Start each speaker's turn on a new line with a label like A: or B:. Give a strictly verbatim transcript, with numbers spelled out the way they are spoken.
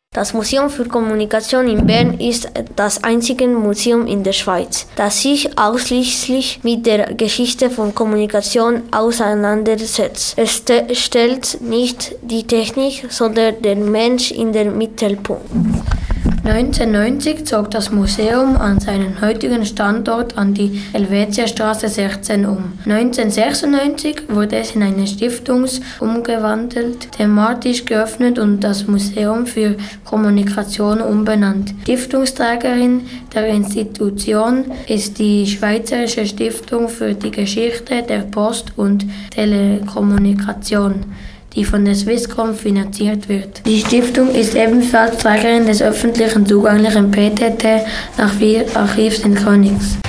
A: Das Museum für Kommunikation in Bern ist das einzige Museum in der Schweiz, das sich ausschließlich mit der Geschichte von Kommunikation auseinandersetzt. Es st- stellt nicht die Technik, sondern den Mensch in den Mittelpunkt.
B: neunzehnhundertneunzig zog das Museum an seinen heutigen Standort an die Helvetiastraße sechzehn um. neunzehnhundertsechsundneunzig wurde es in eine Stiftung umgewandelt, thematisch geöffnet und das Museum für Kommunikation umbenannt. Stiftungsträgerin der Institution ist die Schweizerische Stiftung für die Geschichte der Post- und Telekommunikation, die von der Swisscom finanziert wird. Die Stiftung ist ebenfalls Trägerin des öffentlich zugänglichen P T T-Archivs in Königs.